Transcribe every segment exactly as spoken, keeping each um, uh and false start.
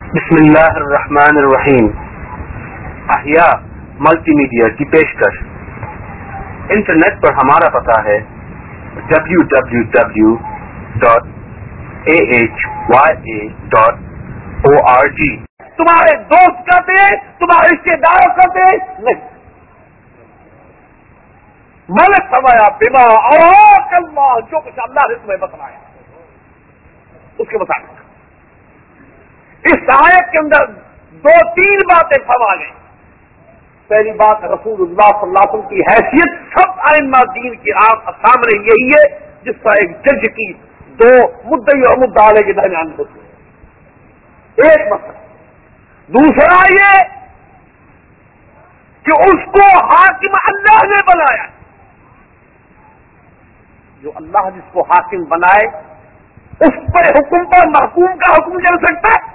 بسم اللہ الرحمن الرحیم. احیاء ملٹی میڈیا کی پیشکش. انٹرنیٹ پر ہمارا پتہ ہے W W W dot A H Y A dot O R G. تمہارے دوست کہتے ہیں, تمہارے رشتے دار کہتے ہیں, نہیں. ملک فرمایا بما اراک اللہ, جو کچھ اللہ نے تمہیں بتلایا اس کے مطابق. اس آیت کے اندر دو تین باتیں فرما گئی. پہلی بات, رسول اللہ صلی اللہ علیہ وسلم کی حیثیت سب ائمہ دین کے آپ سامنے یہی ہے جس کا ایک جج کی دو مدعی اور مدعا کے درمیان ہوتی ہے. ایک مسئلہ. دوسرا یہ کہ اس کو حاکم اللہ نے بنایا. جو اللہ جس کو حاکم بنائے اس پر حکم پر محکوم کا حکم چل سکتا ہے؟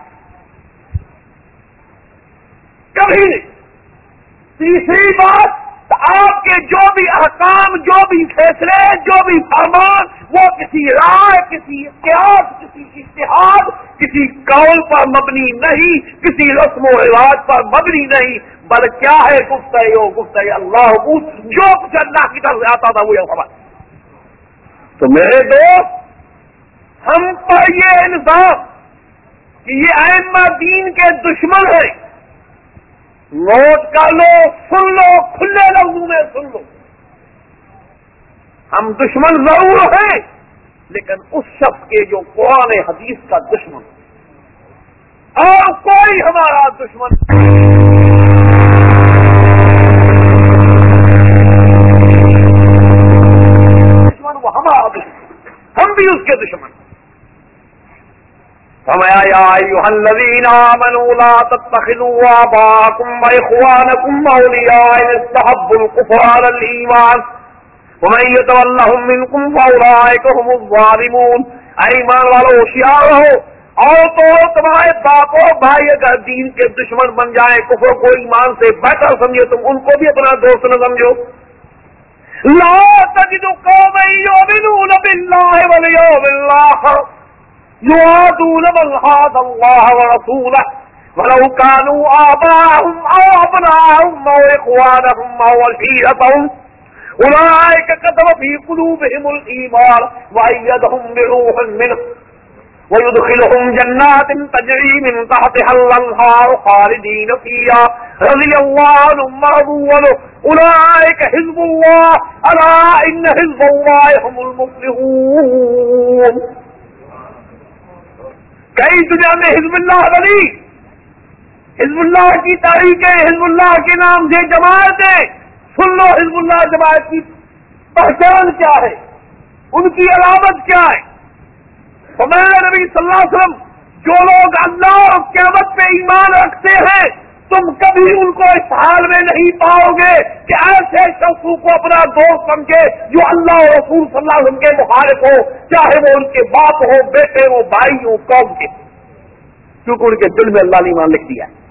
کبھی نہیں. تیسری بات, آپ کے جو بھی احکام, جو بھی فیصلے, جو بھی فرمان, وہ کسی رائے, کسی قیاس, کسی اجتہاد, کسی قول پر مبنی نہیں, کسی رسم و رواج پر مبنی نہیں, بلکہ کیا ہے گفتگو ہو گفتگو اللہ کو جو کچھ اللہ کی طرف سے آتا تھا وہ یہ خبر. تو میرے دوست, ہم پر یہ الزام کہ یہ ائمہ دین کے دشمن ہیں, نوٹ کر لو, سن لو, کھلے لفظوں میں سن لو. ہم دشمن ضرور ہیں لیکن اس شخص کے جو قرآن حدیث کا دشمن, اور کوئی ہمارا دشمن دشمن وہ ہمارا دشمن, ہم بھی اس کے دشمن. فرمایا یا ایھا الذین آمنوا لا تتخذوا آباءکم واخوانکم اولیاء ان استحبوا الکفر علی الایمان ومن یتولہم منکم فاولئک هم الظالمون. اے ایمان والو ہوشیار رہو, اور تو تمہارے باپ و بھائی اگر دین کے دشمن بن جائیں, کفر کو ایمان سے بہتر سمجھو, تم ان کو بھی اپنا دوست نہ سمجھو. لا تجد قوما یؤمنون باللہ والیوم الآخر يوادون من حاد الله ورسوله ولو كانوا آباءهم أو أبناءهم أو إخوانهم أو عشيرتهم أولئك كتب في قلوبهم الإيمان وأيدهم بروح منه ويدخلهم جنات تجري من تحتها الأنهار خالدين فيها رضي الله عنهم ورضوا عنه أولئك حزب الله ألا إن حزب الله هم المفلحون. کئی دنیا میں حزب اللہ بنی, حزب اللہ کی تاریخیں, حزب اللہ کے نام سے جماعتیں. سن لو حزب اللہ جماعت کی پہچان کیا ہے, ان کی علامت کیا ہے. فرمایا نبی صلی اللہ علیہ وسلم, جو لوگ اللہ اور قیامت پہ ایمان رکھتے ہیں تم کبھی ان کو اس حال میں نہیں پاؤ گے کہ ایسے شخصوں کو اپنا دوست سمجھے جو اللہ اور رسول صلی اللہ علیہ وسلم کے مخالف ہو, چاہے وہ ان کے باپ ہو, بیٹے ہو, بھائی ہو, قوم کے, کیونکہ ان کے دل میں اللہ نے ایمان لکھ دیا ہے.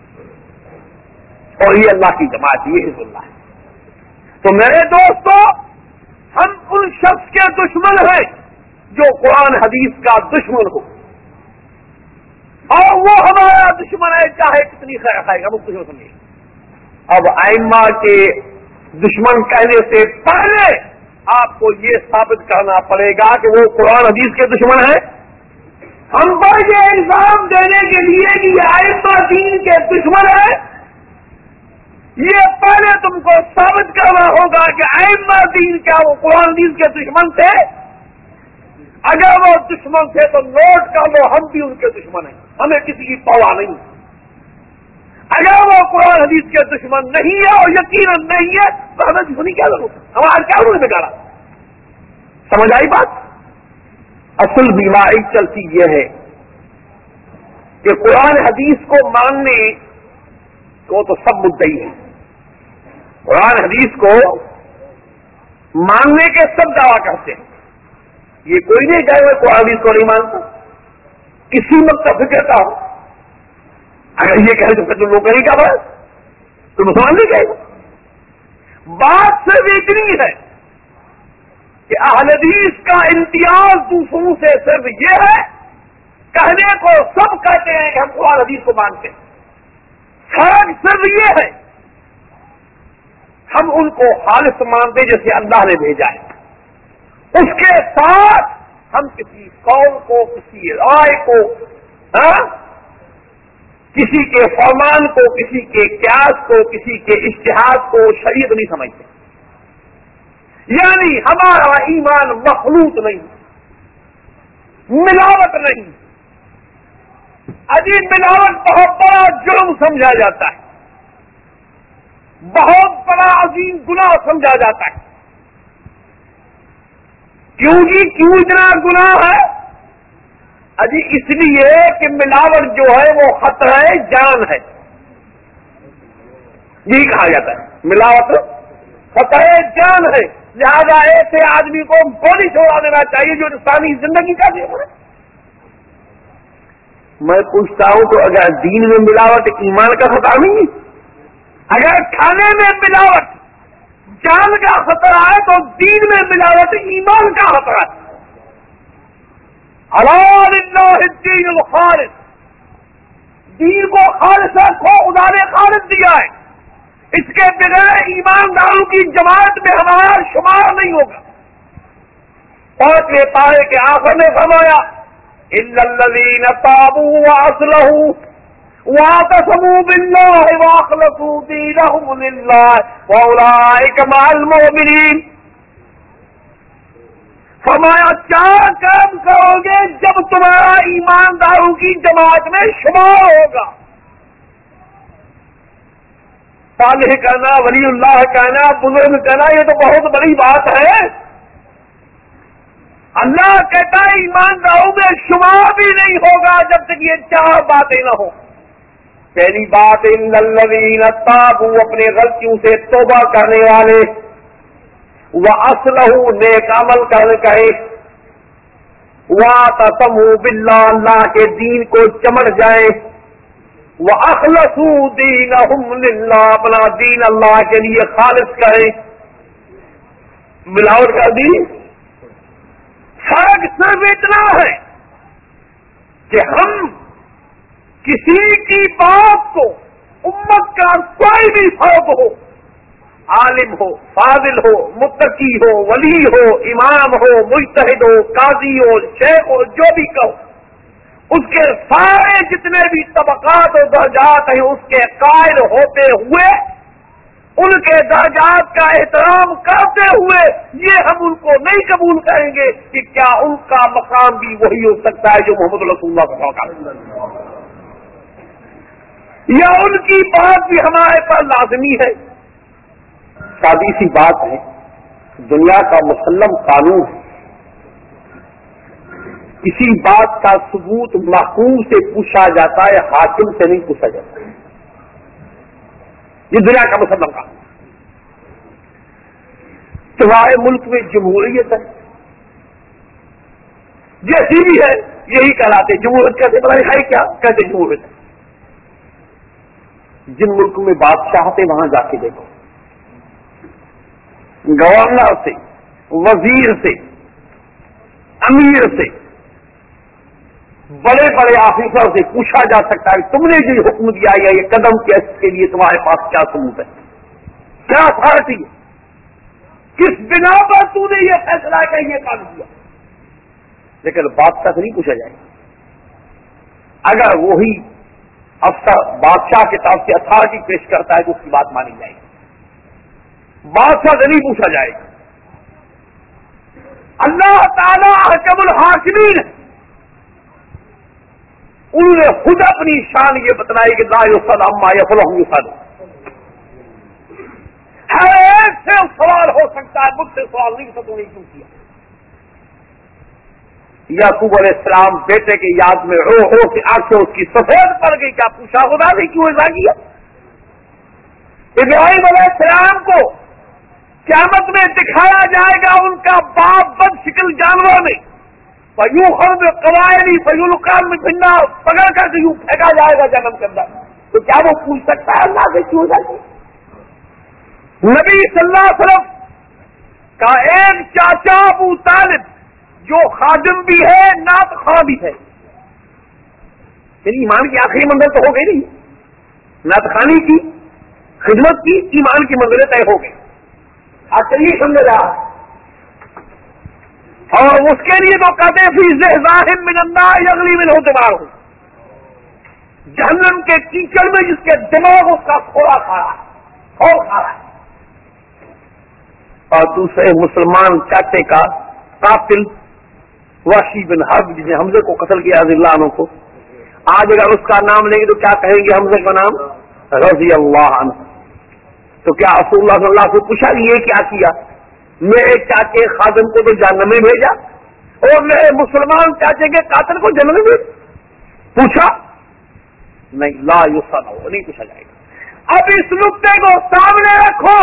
اور یہ اللہ کی جماعت, یہ حزب اللہ ہے. تو میرے دوستو, ہم ان شخص کے دشمن ہیں جو قرآن حدیث کا دشمن ہو, اور وہ ہمارا دشمن ہے چاہے کتنی خیر کھائے گا. مجھ کو سمجھے, اب ائمہ کے دشمن کہنے سے پہلے آپ کو یہ ثابت کرنا پڑے گا کہ وہ قرآن حدیث کے دشمن ہیں. ہم پر یہ الزام دینے کے لیے کہ یہ ائمہ دین کے دشمن ہے, یہ پہلے تم کو ثابت کرنا ہوگا کہ ائمہ دین کیا وہ قرآن حدیث کے دشمن تھے. اگر وہ دشمن تھے تو نوٹ کر لو, ہم بھی ان کے دشمن ہیں, ہمیں کسی کی پرواہ نہیں. اگر وہ قرآن حدیث کے دشمن نہیں ہے اور یقیناً نہیں ہے تو ہمیں دشمنی کیا ضرورت ہے, ہمارا کیا انہوں نے بگاڑا. سمجھ آئی بات؟ اصل بیماری چلتی یہ ہے کہ قرآن حدیث کو ماننے کو تو سب مدعی ہیں, قرآن حدیث کو ماننے کے سب دعویٰ کرتے ہیں. یہ کوئی نہیں کہے میں قرآن حدیث کو نہیں مانتا, کسی مطلب فکر کا ہو. اگر یہ کہے تو پھر لوگ نہیں کیا بات, تو مسلمان نہیں کہے گا. بات صرف اتنی ہے کہ اہل حدیث کا امتیاز دوسروں سے صرف یہ ہے کہنے کو سب کہتے ہیں کہ ہم قرآن حدیث کو مانتے ہیں، فرق صرف یہ ہے ہم ان کو خالص مانتے جیسے اللہ نے بھیجا ہے، اس کے ساتھ ہم کسی قول کو، کسی رائے کو، ہاں کسی کے فرمان کو، کسی کے قیاس کو، کسی کے اجتہاد کو شریعت نہیں سمجھتے. یعنی ہمارا ایمان مخلوط نہیں، ملاوٹ نہیں. عجیب ملاوٹ بہت بڑا جرم سمجھا جاتا ہے، بہت بڑا عظیم گناہ سمجھا جاتا ہے. کیوں جی کیوں اتنا گناہ ہے؟ اجی اس لیے کہ ملاوٹ جو ہے وہ خطرہ جان ہے. یہی کہا جاتا ہے ملاوٹ خطرہ جان ہے، لہذا ایسے آدمی کو گولی چھوڑا دینا چاہیے جو انسانی زندگی کا دے. میں پوچھتا ہوں تو اگر دین میں ملاوٹ ایمان کا خطرہ نہیں، اگر کھانے میں ملاوٹ جان کا خطرہ ہے تو دین میں ملاوٹ ایمان کا خطرہ ہے. الا للہ الدین الخالص، دین کو خالص رکھو، خدا نے خالص دیا ہے، اس کے بغیر ایمانداروں کی جماعت میں ہمارا شمار نہیں ہوگا. پانچویں پارے کے آخر میں فرمایا الا الذین تابوا واصلحوا واعتصموا باللہ واخلصوا دینہم للہ واولئک مع المؤمنین. فرمایا چار کام کرو گے جب تمہارا ایمانداروں کی جماعت میں شمار ہوگا. صالح کہنا، ولی اللہ کہنا، بزرگ کہنا، یہ تو بہت بڑی بات ہے. اللہ کہتا ہے ایمانداروں میں شمار بھی نہیں ہوگا جب تک یہ چار باتیں نہ ہوں. پہلی بات ان الذین تابوا، اپنے غلطیوں سے توبہ کرنے والے، واصلحوا، نیک عمل کرنے کہے، واعتصموا باللہ، اللہ کے دین کو چمٹ جائے، واخلصوا دینہم للہ، اپنا دین اللہ کے لیے خالص کرے. ملاوٹ کا دین. فرق صرف اتنا ہے کہ ہم کسی کی بات کو، امت کا کوئی بھی فرد ہو، عالم ہو، فاضل ہو، متقی ہو، ولی ہو، امام ہو، مجتہد ہو، قاضی ہو، شیخ ہو، جو بھی کہو، اس کے سارے جتنے بھی طبقات اور درجات ہیں اس کے قائل ہوتے ہوئے، ان کے درجات کا احترام کرتے ہوئے یہ ہم ان کو نہیں قبول کریں گے کہ کیا ان کا مقام بھی وہی ہو سکتا ہے جو محمد رسول اللہ کا مقام ہے، یا ان کی بات بھی ہمارے پر لازمی ہے. سادی سی بات ہے، دنیا کا مسلم قانون ہے، کسی بات کا ثبوت محکوم سے پوچھا جاتا ہے، حاکم سے نہیں پوچھا جاتا. یہ دنیا کا مسلم قانون. تمہارے ملک میں جمہوریت ہے، جیسی بھی ہے یہی کہلاتے. جمہوریت کیسے بنائی ہے؟ کیا کیسے جمہوریت ہے؟ جن ملک میں بادشاہ تھے وہاں جا کے دیکھو، گورنر سے، وزیر سے، امیر سے، بڑے بڑے آفیسر سے پوچھا جا سکتا ہے تم نے جو حکم دیا یا یہ قدم کیا اس کے لیے تمہارے پاس کیا ثبوت ہے، کیا اتھارٹی ہے، کس بنا پر تو نے یہ فیصلہ کیا یہ کام کیا. لیکن بادشاہ سے نہیں پوچھا جائے گا. اگر وہی افسر بادشاہ کے طرف سے اتھارٹی پیش کرتا ہے تو اس کی بات مانی جائے گی، بادشاہ سے نہیں پوچھا جائے گا. اللہ تعالیٰ حکم الحاکمین ہے، انہوں نے خود اپنی شان یہ بتلائی کہ لا یسأل عما یفعل وهم یسألون. ہر ایک سے سوال ہو سکتا ہے، مجھ سے سوال نہیں سکوں نہیں کیوں کیا. یعقوب علیہ السلام بیٹے کی یاد میں رو ہو کہ آنکھیں اس کی سفید پڑ گئی، کیا پوچھا خدا نے کیوں ایسا کیا. ابراہیم علیہ السلام کو قیامت میں دکھایا جائے گا ان کا باپ بد شکل جانور میں، فیوں خرد قوائلی فیول قام میں بننا پکڑ کر کے یوں پھینکا جائے گا جنم کے اندر. تو کیا وہ پوچھ سکتا ہے اللہ سے کیوں جاتی. نبی صلی اللہ علیہ وسلم کا ایک چاچا ابو طالب جو خادم بھی ہے نعت خواں بھی ہے، یعنی ایمان کی آخری منزل تو ہو گئی نہیں, نعت خوانی کی, خدمت کی, ایمان کی منزلیں طے ہو گئی. آج چلیے سمجھ رہا, اور اس کے لیے تو کہتے ہیں فی زحزاحم من النار یغلی منہ دماغ, جہنم کے کیچڑ میں جس کے دماغ اس کا تھوڑا کھا رہا ہے اور کھا رہا ہے. اور دوسرے مسلمان چاچے کا قاتل وحشی بن حرب جس نے حمزے کو قتل کیا رضی اللہ عنہ کو, آج اگر اس کا نام لیں گے تو کیا کہیں گے حمزے کا نام رضی اللہ عنہ. تو کیا رسول اللہ صلی اللہ علیہ وسلم سے پوچھا یہ کیا کیا؟ میرے چاچے خادم کو تو جہنم میں بھیجا اور میرے مسلمان چاچے کے قاتل کو جنم میں بھیجا. پوچھا نہیں, لا یسأل, نہیں پوچھا جائے گا. اب اس نقطے کو سامنے رکھو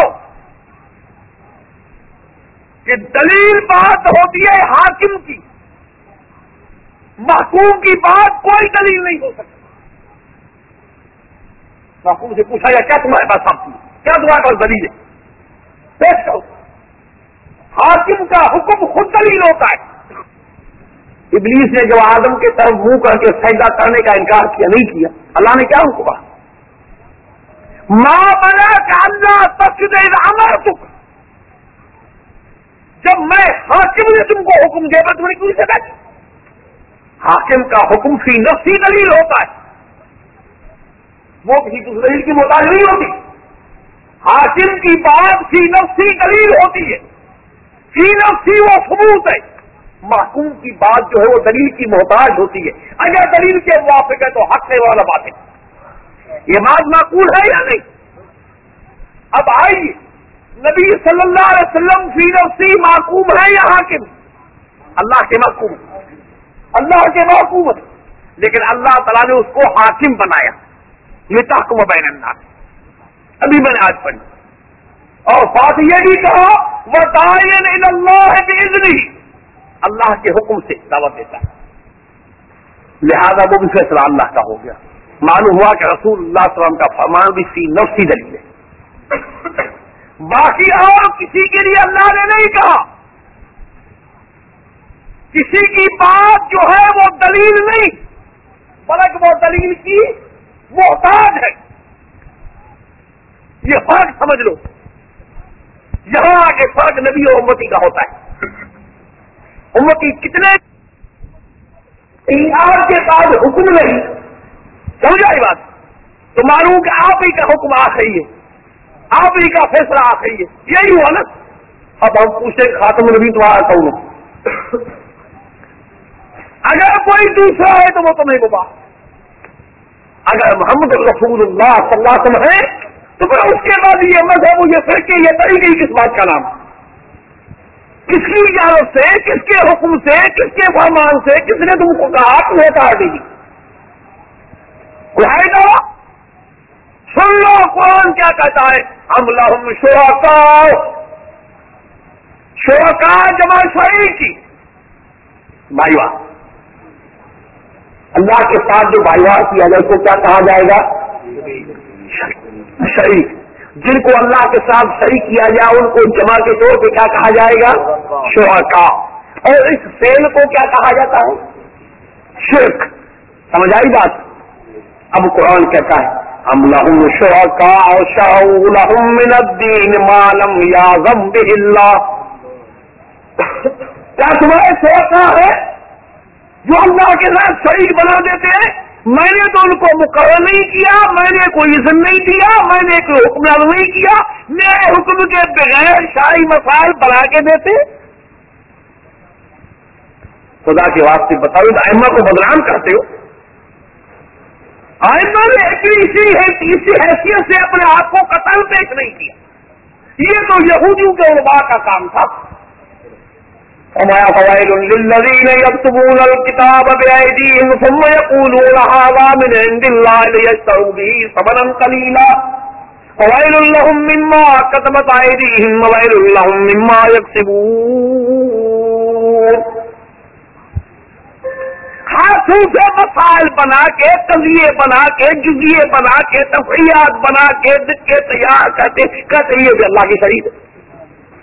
کہ دلیل بات ہوتی ہے حاکم کی, محکوم کی بات کوئی دلیل نہیں ہو سکتی. محکوم سے پوچھا گیا کیا تمہارے پاس آپ کی, کیا تمہارے پاس دلیل ہے, پیش کرو. حاکم کا حکم خود دلیل ہوتا ہے. ابلیس نے جو آدم کے طرف منہ کر کے سجدہ کرنے کا انکار کیا, نہیں کیا, اللہ نے کیا حکم کہا, ماں بنا کا اللہ تسجد اذ امرتک, جب میں حاکم نے تم کو حکم دیا میں تمہیں کیوں سجدہ کی. حاکم کا حکم فی نفسی دلیل ہوتا ہے, وہ کسی دوسرے دلیل کی محتاج نہیں ہوتی. حاکم کی بات فی نفسی دلیل ہوتی ہے, فی نفسی وہ ثبوت ہے. محکوم کی بات جو ہے وہ دلیل کی محتاج ہوتی ہے. اگر دلیل کے موافق ہے تو حق ہے والا بات ہے. یہ بات معقول ہے یا نہیں؟ اب آئیے, نبی صلی اللہ علیہ وسلم فی نفسی محکوم ہے یا حاکم؟ اللہ کے محکوم, اللہ کے محکوم ہے, لیکن اللہ تعالیٰ نے اس کو حاکم بنایا. لتحکم بین الناس, ابھی میں نے آج پڑھی, اور ساتھ یہ بھی کہا وَدَاعِيًا إِلَى اللَّهِ بِإِذْنِهِ, اللہ کے حکم سے دعوت دیتا ہے. لہذا وہ بھی فیصلہ اللہ کا ہو گیا. معلوم ہوا کہ رسول اللہ صلی اللہ علیہ وسلم کا فرمان بھی فی نفسی دلیل ہے. باقی اور کسی کے لیے اللہ نے نہیں کہا. کسی کی بات جو ہے وہ دلیل نہیں, بلکہ وہ دلیل کی محتاج ہے. یہ فرق سمجھ لو. یہاں آگے فرق نبی اور امتی کا ہوتا ہے. امتی کتنے انکار کے بعد حکم نہیں سمجھائی بات تو معلوم کہ آپ ہی کا حکم آخری ہے, آپ ہی کا فیصلہ آخری ہے. یہی ہوا نا. اب ہم پوچھیں خاتم نبی تمہارا کون ہے؟ اگر کوئی دوسرا ہے تو وہ تو نہیں بابا. اگر محمد رسول اللہ صلی اللہ علیہ وسلم ہے تو پھر اس کے بعد یہ مذہب, یہ فرقے, یہ طریقے کس بات کا نام, کس کی اجازت سے, کس کے حکم سے, کس کے فرمان سے, کس نے تم کو کہا تمہیں ہٹا دی؟ کوئی دعویٰ سن لو قرآن کیا کہتا ہے, ہم لہم شرکاء, شرکاء جمع شریک کی بھائیوار. اللہ کے ساتھ جو بھائیوار کیا جائے اس کو کیا کہا جائے گا؟ شریک. جن کو اللہ کے ساتھ شریک کیا جائے ان کو جمع کے طور پہ کیا کہا جائے گا؟ شرکاء. اور اس فعل کو کیا کہا جاتا ہے؟ شرک. سمجھ آئی بات؟ اب قرآن کہتا ہے ہم لہم شرکاء شرعوا لہم من الدین ما لم یأذن بہ اللہ. کیا تمہارے شرکاء ہے جو اللہ کے ساتھ شریک بنا دیتے ہیں؟ میں نے تو ان کو مقرر نہیں کیا, میں نے کوئی اذن نہیں دیا, میں نے کوئی حکم لازم نہیں کیا, میرے حکم کے بغیر شرعی مسائل بنا کے دیتے. خدا کے واسطے بتاؤ, ائمہ کو بدنام کرتے ہو. ائمہ نے اسی حیثیت سے اپنے آپ کو قتل پیش نہیں کیا. یہ تو یہودیوں کے علماء کا کام تھا. وما فوائل للذین یکتبون الکتاب بأیدیہم ثم یقولون ھذا من عند اللہ لیشتروا به ثمنا قلیلا فوائل لهم مما کتبت ایدیہم وویل لهم مما یکسبون. ہاتھوں سے مسائل بنا کے, قضیے بنا کے, جزیے بنا کے, تفریحات بنا کے دکھے تیار کرتے کہتے یہ بھی اللہ کی شریعت ہے.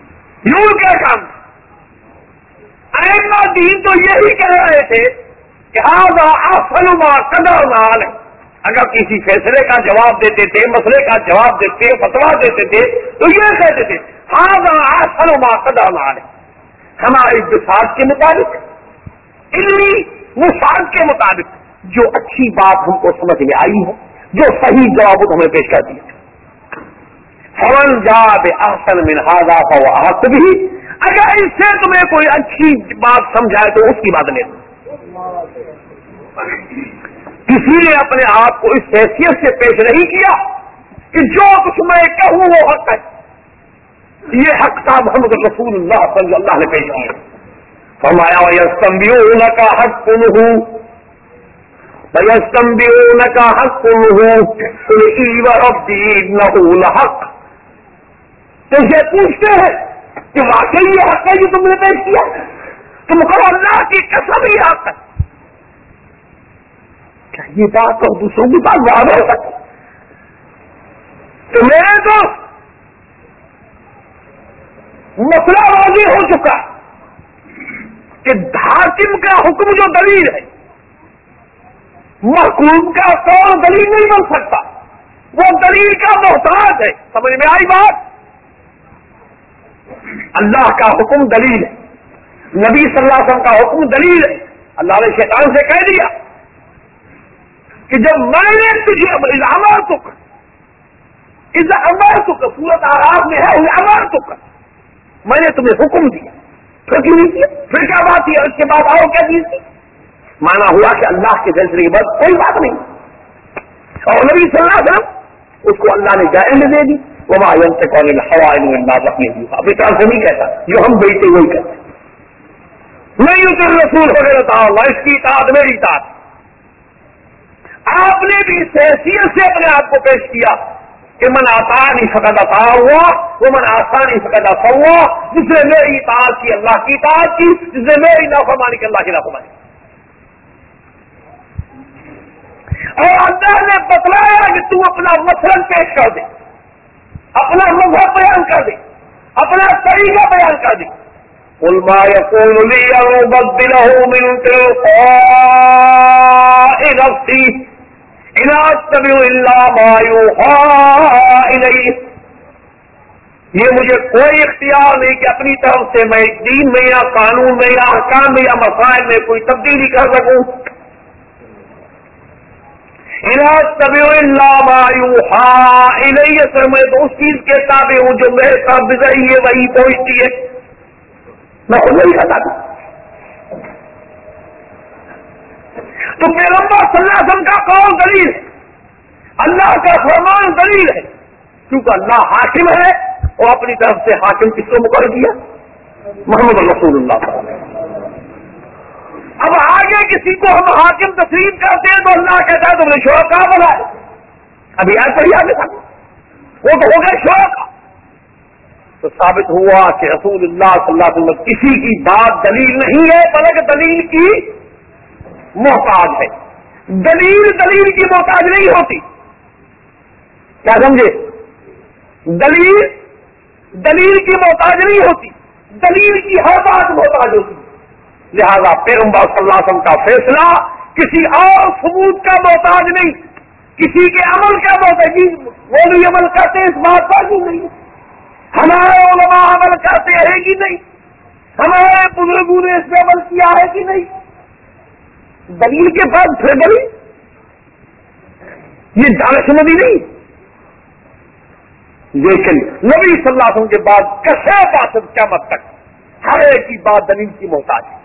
یوں کیا کام. ائمہ دین تو یہی کہہ رہے تھے کہ هذا احسن ما قدرنا علیہ. اگر کسی فیصلے کا جواب دیتے تھے، مسئلے کا جواب دیتے، فتوا دیتے تھے، تو یہ کہتے تھے هذا احسن ما قدرنا علیہ، ہمارے بساط کے مطابق، علمی مساعد کے مطابق جو اچھی بات ہم کو سمجھ میں آئی ہے، جو صحیح جواب ہمیں پیش کر دیا. فمن جاء بأحسن من هذا فهو أحق به. اگر اس سے تمہیں کوئی اچھی بات سمجھائے تو اس کی بات لے لو. کسی نے اپنے آپ کو اس حیثیت سے پیش نہیں کیا کہ جو کچھ میں کہوں وہ حق ہے. یہ حق تھا محمد رسول اللہ صلی اللہ نے پیش کیا. فرمایا وَيَسْتَنْبِئُونَكَ حَقٌّ وَيَسْتَنْبِئُونَكَ حَقٌّ قُلْ إِي وَرَبِّي إِنَّهُ لَحَقٌّ. تو یہ پوچھتے ہیں کہ واقعی یہ حق ہے جو تم نے پیش کیا؟ تم کہو اللہ کی قسم یہ حق ہے. کیا یہ بات اور دوسروں کی بات واضح ہو سکتی؟ تو میرے دوست مسئلہ واضح ہو چکا کہ حاکم کا حکم جو دلیل ہے، محکوم کا قول دلیل نہیں بن سکتا، وہ دلیل کا محتاج ہے. سمجھ میں آئی بات؟ اللہ کا حکم دلیل ہے، نبی صلی اللہ علیہ وسلم کا حکم دلیل ہے. اللہ نے شیطان سے کہہ دیا کہ جب میں نے تجھے امرتک اذا امرتک، سورۃ اعراف میں ہے امرتک، میں نے تمہیں حکم دیا، پھر کیوں نہیں کیا؟ پھر کیا بات ہے؟ اس کے بعد آؤ کیا چیز تھی؟ مانا ہوا کہ اللہ کے فیصلے کے بعد کوئی بات نہیں. اور نبی صلی اللہ علیہ وسلم اس کو اللہ نے جائز دے دی. وما ينطق عن الهوى إن هو إلا وحي يوحى. اپنی طرف سے نہیں کہتا، جو ہم بیٹے وہی کرتے. نہیں يطع الرسول فقد اطاع الله، اس کی اطاعت میری اطاعت. آپ نے بھی اس حیثیت سے اپنے آپ کو پیش کیا کہ من اطاعنی فقد اطاع الله ومن عصانی فقد عصى الله. جس نے میری اطاعت کی اللہ کی اطاعت کی، جس نے میری نافرمانی کی اللہ کی نافرمانی. اور اللہ نے بتلایا کہ تم اپنا مسلک پیش کر دے، اپنا مذہب بیان کر دے، اپنا طریقہ بیان کر دے. قل ما يكون لي أن أبدله من تلقاء نفسي إن أتبع إلا ما يوحى إلي. یہ مجھے کوئی اختیار نہیں کہ اپنی طرف سے میں دین میں یا قانون میں یا احکام میں یا مسائل میں کوئی تبدیلی کر سکوں. إن أتبع إلا ما يوحى إلي، سر میں تو اس چیز کے تابع ہوں جو میرے طرف گزری ہے، وہی پہنچتی ہے، میں خود وہی کرتا ہوں. تو پیغمبر صلی اللہ علیہ وسلم کا قول دلیل ہے، اللہ کا فرمان دلیل ہے، کیونکہ اللہ حاکم ہے اور اپنی طرف سے حاکم کس کو مقرر کیا؟ محمد رسول اللہ صلی اللہ علیہ وسلم. اب آگے کسی کو ہم حاکم تسلیم کرتے ہیں تو اللہ کہتا ہے تم نے شرکا بنائے. ابھی آج پڑھی آگے تھا وہ تو ہو گئے شرکا. تو ثابت ہوا کہ رسول اللہ صلی اللہ علیہ وسلم کسی کی بات دلیل نہیں ہے بلکہ دلیل کی محتاج ہے. دلیل دلیل کی محتاج نہیں ہوتی. کیا سمجھے؟ دلیل دلیل کی محتاج نہیں ہوتی، دلیل کی ہر بات محتاج ہوتی. لہذا پیغمبر صلی اللہ علیہ وسلم کا فیصلہ کسی اور ثبوت کا محتاج نہیں، کسی کے عمل کا محتاج. وہ بھی عمل کرتے اس بات پر بھی نہیں، ہمارے علماء عمل کرتے ہیں کہ نہیں، ہمارے بزرگوں نے اس پہ عمل کیا ہے کہ نہیں. دلیل کے بعد پھر دلیل، یہ دانشمندی نہیں. لیکن نبی صلی اللہ علیہ وسلم کے بعد کشے باسط قیامت تک ہر ایک کی بات دلیل کی محتاج ہے.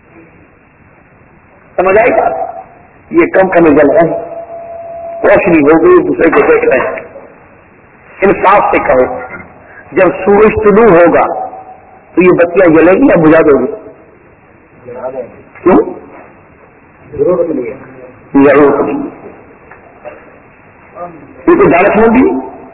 سمجھ آئی بات؟ یہ کم کم جل ہے، روشنی ہو گئی، دوسرے کو دیکھ رہے ہیں. انصاف سے کہو، جب سورج طلوع ہوگا تو یہ بتیاں جلے گی یا بجھا دو گی؟ کیوں؟ ضرورت نہیں ہے. ضرورت نہیں ہے. یہ تو دانشمندی.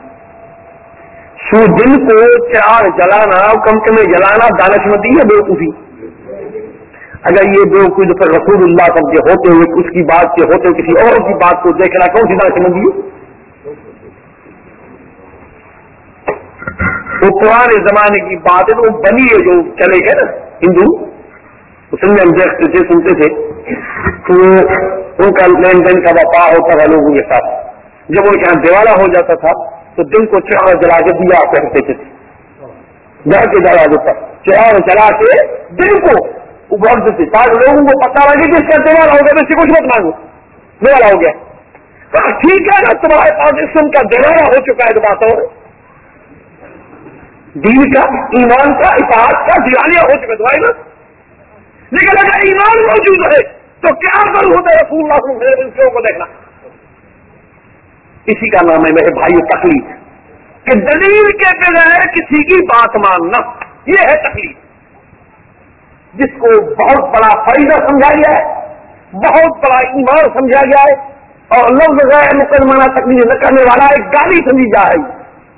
سو دن کو چراغ جلانا، کم کم جلانا دانشمندی ہے بیوقوفی. اگر یہ بیوقوفی تو پھر رسول اللہ صلی اللہ علیہ وسلم کے ہوتے ہوئے اس کی بات کے ہوتے ہوئے کسی اور کی بات کو دیکھنا کون سی دانشمندی ہے؟ وہ پرانے زمانے کی بات ہے، وہ بنی ہے جو چلے گئے نا ہندو، اس میں ہم دیکھتے تھے سنتے تھے تو ان کا لین دین کا وفا ہوتا تھا لوگوں کے ساتھ. جب وہ یہاں دیوالا ہو جاتا تھا تو دن کو چراغ جلا کے دیا کرتے تھے گھر کے دروازے پر چراغ جلا کے دن کو ابھرتے تھے تاکہ لوگوں کو پتا لگے کہ اس کا دیوالا ہو گیا تو اس سے کچھ مت مانگو دیوالا ہو گیا. ٹھیک ہے نا تمہارے پاس اسم کا دیوالا ہو چکا ہے تو بات اور دین کا ایمان کا اطاعت کا دیوالیہ ہو چکا تمہارے نا. لیکن اگر ایمان موجود ہے تو کیا کروں ہوتا ہے رسول اللہ صلی اللہ علیہ وسلم کو دیکھنا. اسی کا نام ہے میرے بھائیو تکلیف کہ دلیل کے بغیر کسی کی بات ماننا یہ ہے تکلیف جس کو بہت بڑا فائدہ سمجھا گیا ہے بہت بڑا ایمان سمجھا گیا ہے اور لفظ غیر مقدمانہ تکلیف نہ کرنے والا ایک گالی سمجھی جا رہی.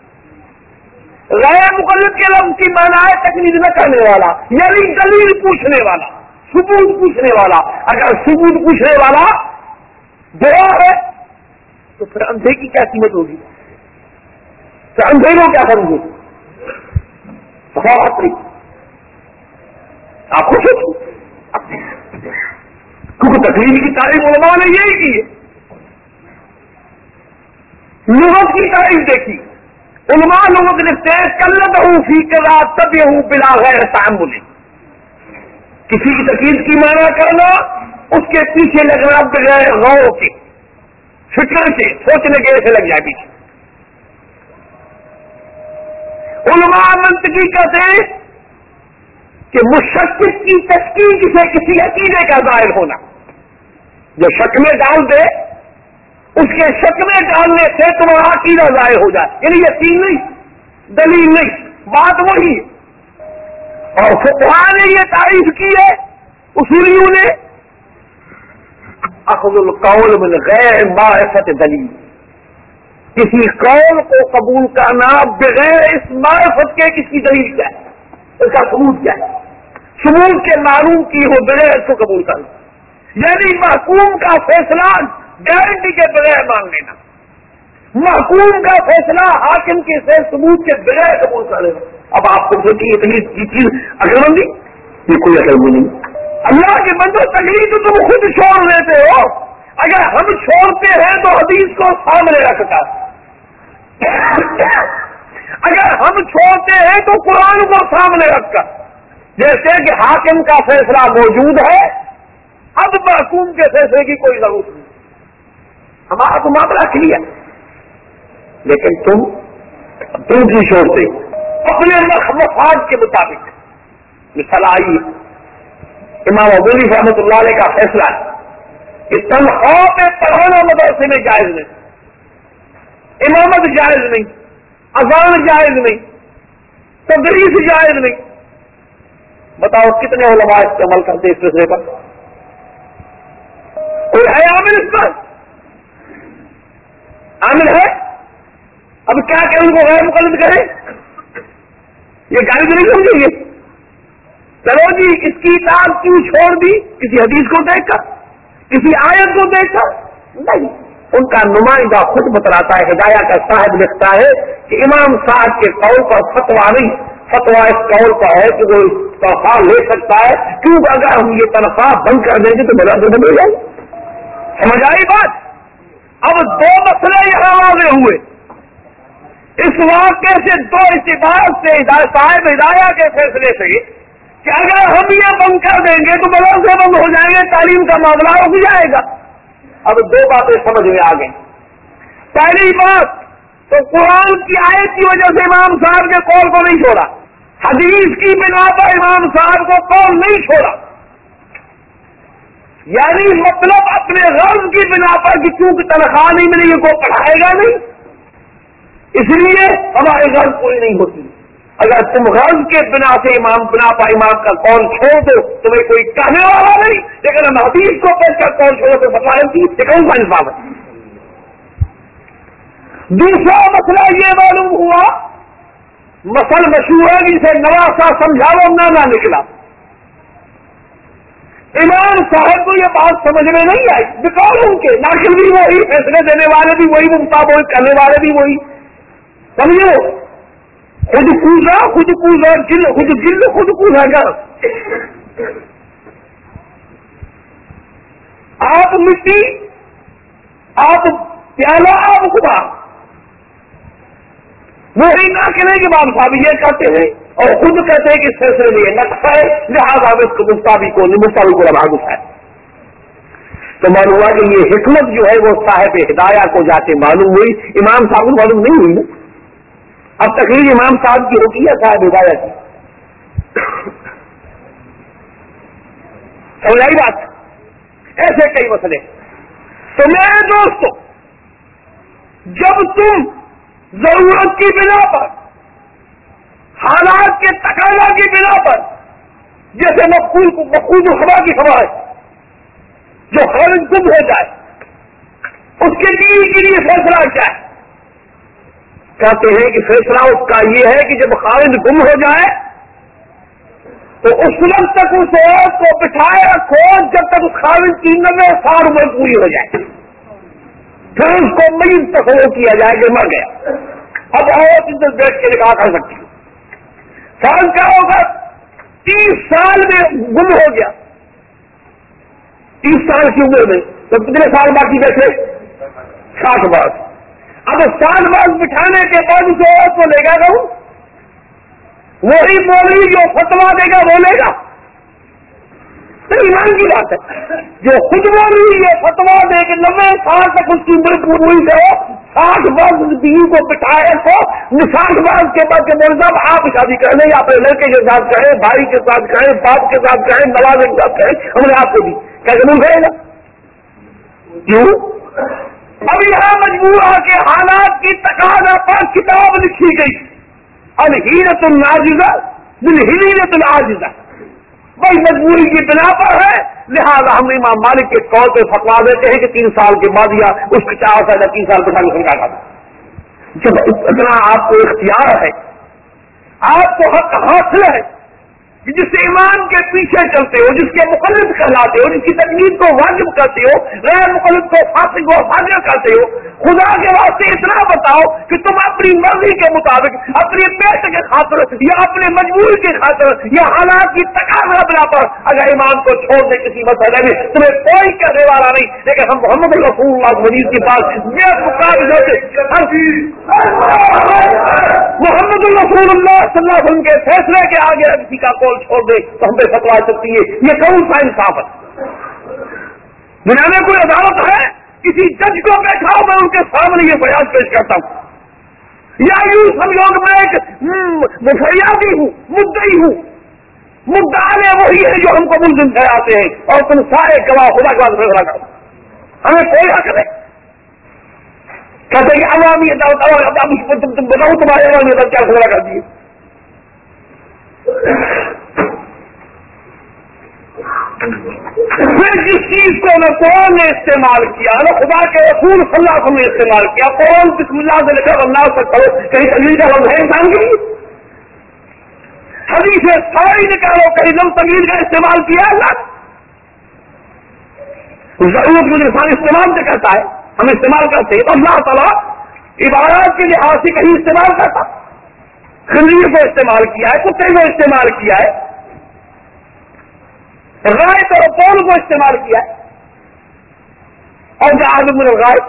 غیر مقلد کے لفظ کی معنی ہے تکلیف نہ کرنے والا یعنی دلیل پوچھنے والا ثبوت پوچھنے والا. اگر ثبوت پوچھنے والا برا ہے تو پھر اندھے کی کیا قیمت ہوگی. تو اندھے کو کیا کریں گے بات نہیں آپ کو سوچو کیونکہ تقریر کی تعریف علماء نے یہی کی ہے. لغت کی تعریف دیکھی علماء لغت لکھتے ہیں کلت ہوں فی کلا تب ہوں بلا غیر تعمل. کسی کی تقریر کی معنی کرنا اس کے پیچھے لگنا بغیر غور کے فکر سے سوچنے کے سے لگ جائے پیچھے. علماء منطقی کہتے ہیں کہ مشکک کی تشکیل سے کسی عقیدے کا ظاہر ہونا جو شک میں ڈال دے اس کے شک میں ڈالنے سے تمہارا عقیدہ ظاہر ہو جائے یعنی یقین نہیں دلیل نہیں بات وہی ہے. اور فقہاء نے یہ تعریف کی ہے اصولیوں نے اخذ القول من غیر معرفت دلیل کسی قول کو قبول کرنا بغیر اس معرفت کے کس کی دلیل کیا ہے اس کا ثبوت کیا ہے. ثبوت کے معلوم کی ہو بغیر اس کو قبول کرنا یعنی محکوم کا فیصلہ گارنٹی کے بغیر مان لینا محکوم کا فیصلہ حاکم کے سے ثبوت کے بغیر قبول کر لینا. اب آپ کو سوچیے یہ چیز عقل مندی یہ کوئی عقل مندی نہیں. اللہ کے بندوں تکلیف تو تم خود چھوڑ دیتے ہو. اگر ہم چھوڑتے ہیں تو حدیث کو سامنے رکھ کر اگر ہم چھوڑتے ہیں تو قرآن کو سامنے رکھ کر جیسے کہ حاکم کا فیصلہ موجود ہے اب محکوم کے فیصلے کی کوئی ضرورت نہیں. ہمارا تو معاملہ کلیر لیکن تم دوسری چھوڑتے اپنے مفاد کے مطابق مثال آئی امام ابو حنیفہ رحمۃ اللہ علیہ کا فیصلہ ہے کہ تنخواہ پہ پڑھانا مدرسے میں جائز نہیں امامت جائز نہیں اذان جائز نہیں تدریس جائز نہیں. بتاؤ کتنے علماء اس پہ عمل کرتے اس فیصلے پر کوئی ہے عامل اس پر عامل ہے. اب کیا کہ ان کو غیر مقلد کرے یہ گالی تو نہیں سمجھیں گے. چلو جی اس کی اطاعت کیوں چھوڑ دی کسی حدیث کو دیکھ کر کسی آیت کو دیکھ کر نہیں. ان کا نمائندہ خود بتلاتا ہے ہدایہ کا صاحب لکھتا ہے کہ امام صاحب کے قول پر فتوا نہیں فتوا اس قول پر ہے کہ وہ تنخواہ لے سکتا ہے کیونکہ اگر ہم یہ تنخواہ بند کر دیں گے تو بلا بند ہو جائے. سمجھ آئی بات. اب دو مسئلے یہاں واضح ہوئے اس واقعے سے دو اعتبار سے صاحب ہدایہ کے فیصلے سے کہ اگر ہم یہ بند کر دیں گے تو مدرسے بند ہو جائیں گے تعلیم کا معاملہ رک جائے گا. اب دو باتیں سمجھ میں آ گئی. پہلی بات تو قرآن کی آیت کی وجہ سے امام صاحب کے قول کو نہیں چھوڑا حدیث کی بنا پر امام صاحب کو قول نہیں چھوڑا یعنی مطلب اپنے غرض کی بنا پر کہ چونکہ تنخواہ نہیں ملے گی کو پڑھائے گا نہیں اس لیے ہماری غرض پوری نہیں ہوتی. اگر تم غرض کے بنا سے امام بنا پر امام کا قول چھوڑ دو تمہیں کوئی کہنے والا نہیں لیکن ہم حدیث کو پڑھ کر قول چھوڑو تو بتائیں گی یہ کون سا انصاف ہے. دوسرا مسئلہ یہ معلوم ہوا مسل مشہور ہے جسے نواسا سمجھاؤ نہ نہ نکلا. امام صاحب کو یہ بات سمجھ میں نہیں آئی بکول ان کے ناقل بھی وہی فیصلے دینے والے بھی وہی مطابق کرنے والے بھی وہی سمجھو خود کوزا خود کوزا جل خود جل خود کوزا گا. آپ مٹی، آپ پیالہ، آپ خدا، وہی نہ کریں کہ امام صاحب یہ کہتے ہیں اور خود کہتے ہیں کہ اس فیصلے میں یہ نقصہ ہے، لہٰذا اس کو مفتابی کو مفتابی کو لبا گسا ہے. تو معلوم ہوا کہ یہ حکمت جو ہے وہ صاحب ہدایہ کو جا کے معلوم ہوئی، امام صاحب کو معلوم نہیں ہوئی. اب تقریر امام صاحب کی ہوتی ہے صاحب ہدایہ کی. سمجھائی بات؟ ایسے کئی مسئلے. تو میرے دوستو، جب تم ضرورت کی بنا پر، حالات کے تقاضا کی بنا پر، جیسے مقبول کو مقبول ہوا کی ہوا ہے جو خارج گم ہو جائے، اس کے دین کے لیے فیصلہ کیا ہے؟ کہتے ہیں کہ فیصلہ اس کا یہ ہے کہ جب خارج گم ہو جائے تو اس وقت تک اس عورت کو بٹھائے رکھو جب تک اس خارج کی نوے سال عمر پوری ہو جائے، پھر اس کو میت تصور کیا جائے کہ مر گیا. اب عورت ادھر بیٹھ کے نکاح کر سکتی ہے. فرض کیا ہوگا؟ تیس سال میں گم ہو گیا، تیس سال کی عمر میں، تو کتنے سال باقی بیٹھے؟ ساٹھ برس. اب سال بعد بٹھانے کے بعد اس عورت کو لے گا کہ وہی مولوی جو فتوا دے گا وہ لے گا؟ تو ایمان کی بات ہے، جو خود مولوی یہ فتوا دے کہ نوے سال تک اس کی عمر پوری کرو، ساٹھ برس بیوی کو بٹھائے تو ساٹھ برس کے بعد کے بول صاحب آپ شادی کر لیں، یا اپنے لڑکے کے ساتھ کریں، بھائی کے ساتھ کریں، باپ کے ساتھ کریں، نواز کے ساتھ کریں، ہم نے آپ کو دی، کیا قبول کرے گا؟ کیوں؟ اب یہاں مجبور آ کے حالات کی تقاضا پر کتاب لکھی گئی، الحیرۃ الناجزہ بالحیرۃ العاجزہ. بھائی مجبوری کی بنا پر ہے، لہذا ہم امام مالک کے قول پہ فتوا دیتے ہیں کہ تین سال کے بعد یا اس کے چار سال یا تین سال بٹھا کے سمجھا تھا. جب اتنا آپ کو اختیار ہے، آپ کو حق حاصل ہے کہ جس ایمان کے پیچھے چلتے ہو، جس کے مقلد کہلاتے ہو، جس کی تکلیف کو واجب کرتے ہو، غیر مقلد کو فاسق و فاجر کرتے ہو، خدا کے واسطے اتنا بتاؤ کہ تم اپنی مرضی کے مطابق، اپنی پیٹ کے خاطر یا اپنے مجبوری کے خاطر یا حالات کی تقاضا بنا پر اگر ایمان کو چھوڑ دے کسی مسئلے میں، تمہیں کوئی کہنے والا نہیں. لیکن ہم محمد رسول اللہ مجید کے پاس یہ مقابل ہوتے محمد رسول اللہ صلی اللہ علیہ وسلم کے فیصلے کے آگے کسی کا قول چھوڑ دے تو ہم پہ فتوا سکتی ہے. یہ کون سا انصاف ہے؟ دنیا میں کوئی عدالت ہے؟ کسی جج کو بیٹھاؤ، میں ان کے سامنے یہ بیان پیش کرتا ہوں، یا یوں سمجھو کہ میں ایک فریادی ہوں، مدعی ہوں، مدعا وہی ہے جو ہم کو ملزم ٹھہراتے ہیں، اور تم سارے گواہ خدا کے بعد فیصلہ کرو. ہمیں کوئی حق نہیں. کہتے کہ عوامی عدالت تم تم بتاؤ تمہارے عوامی عدالت کیا فیصلہ کرتی ہے؟ پھر جس چیز کو نہ قرآن نے استعمال کیا، نہ خدا کے رسول صلی اللہ علیہ وسلم نے استعمال کیا، قرآن بسم اللہ سے لکھا اللہ سے پڑھو، کہیں تقریر کا لفظ ہے انسان کے لیے؟ حدیث ساری نکالو، کہیں لفظ تقریر کا استعمال کیا ہے؟ ضرورت میں انسان استعمال سے کرتا ہے، ہم استعمال کرتے ہیں. تو اللہ تعالیٰ عبادات کے لحاظ سے کہیں استعمال کرتا، خنزیر کو استعمال کیا ہے، کتے کو استعمال کیا ہے، غائب اور قول کو استعمال کیا ہے، اور جہاز من الغائب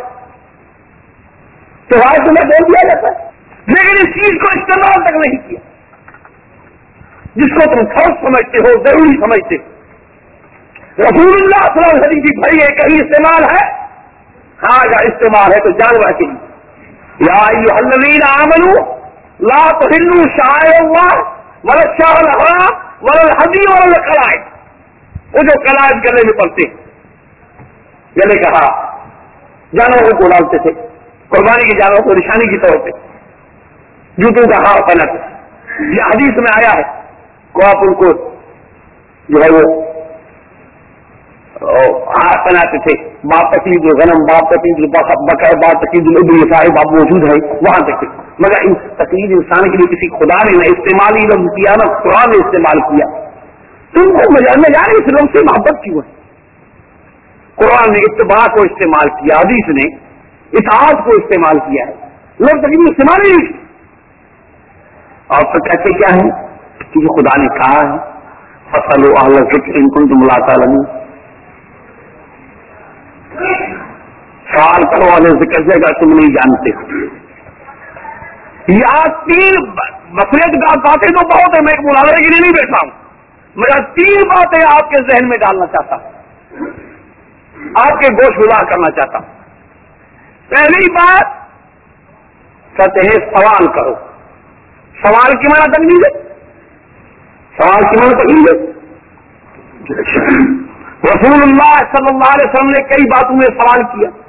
تو غائب تمہیں بول دیا جاتا ہے، لیکن اس چیز کو استعمال تک نہیں کیا جس کو تم فرض سمجھتے ہو، ضروری سمجھتے ہو. رسول اللہ صلی اللہ علیہ وسلم کی بھائی ہے، کہیں استعمال ہے؟ ہاں اگر استعمال ہے تو جانور کے لیے، یا ایھا الذین آمنوا لا تحلوا شعائر اللہ ولا الشہر الحرام ولا الہدی ولا القلائد. وہ جو قلائد گلے میں پڑتے ہیں، گلے کا ہار جانوروں کو ڈالتے تھے، قربانی کے جانوروں کو نشانی کی طور پہ جوتوں کا ہار پہناتے تھے. یہ حدیث میں آیا ہے کو آپ ان کو جو ہے وہ ہار پہناتے تھے. باپ تقلید الغنم، باپ تقلید بکر، باپ تقلید الابل، یہ سارے باپ موجود ہیں وہاں تک. مگر ان تقلید انسان کے لیے کسی خدا نے نہ استعمال ہی لفظ کیا، نہ قرآن نے استعمال کیا. تم کو میں جانے اس لفظ سے محبت کیوں ہے؟ قرآن نے اتباع کو استعمال کیا، حدیث نے اطاعت کو استعمال کیا ہے، لوگ تقلید استعمال ہی نہیں. اور پھر کہتے کیا ہے کہ جو خدا نے کہا ہے فَاسْأَلُوا أَهْلَ الذِّكْرِ إِن كُنتُمْ لَا تَعْلَمُونَ. سوال کروانے سے کیسے گا تم نہیں جانتے. یہاں تین بصیرت کا باتیں تو بہت ہے, میں ایک مناظرے کے لیے نہیں بیٹھا ہوں. میں تین باتیں آپ کے ذہن میں ڈالنا چاہتا ہوں, آپ کے گوش گزار کرنا چاہتا ہوں. پہلی بات کہتے ہیں سوال کرو. سوال کی معنی تک ہے, سوال کی معنی تک ہے. رسول اللہ صلی اللہ علیہ وسلم نے کئی باتوں میں سوال کیا.